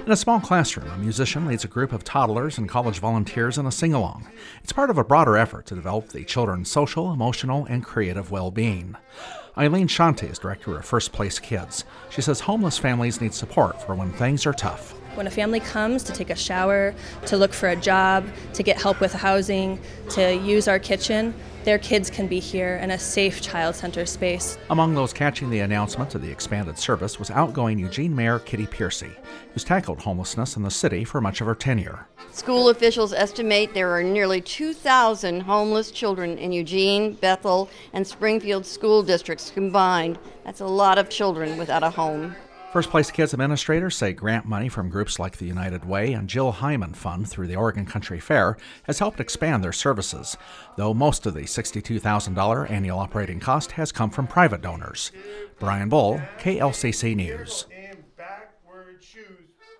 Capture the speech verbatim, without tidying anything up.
In a small classroom, a musician leads a group of toddlers and college volunteers in a sing-along. It's part of a broader effort to develop the children's social, emotional, and creative well-being. Eileen Shanti is director of First Place Kids. She says homeless families need support for when things are tough. When a family comes to take a shower, to look for a job, to get help with housing, to use our kitchen, their kids can be here in a safe child-centered space. Among those catching the announcement of the expanded service was outgoing Eugene Mayor Kitty Piercy, who's tackled homelessness in the city for much of her tenure. School officials estimate there are nearly two thousand homeless children in Eugene, Bethel, and Springfield school districts combined. That's a lot of children without a home. First Place Kids administrators say grant money from groups like the United Way and Jill Hyman Fund through the Oregon Country Fair has helped expand their services, though most of the sixty-two thousand dollars annual operating cost has come from private donors. Brian Bull, K L C C News.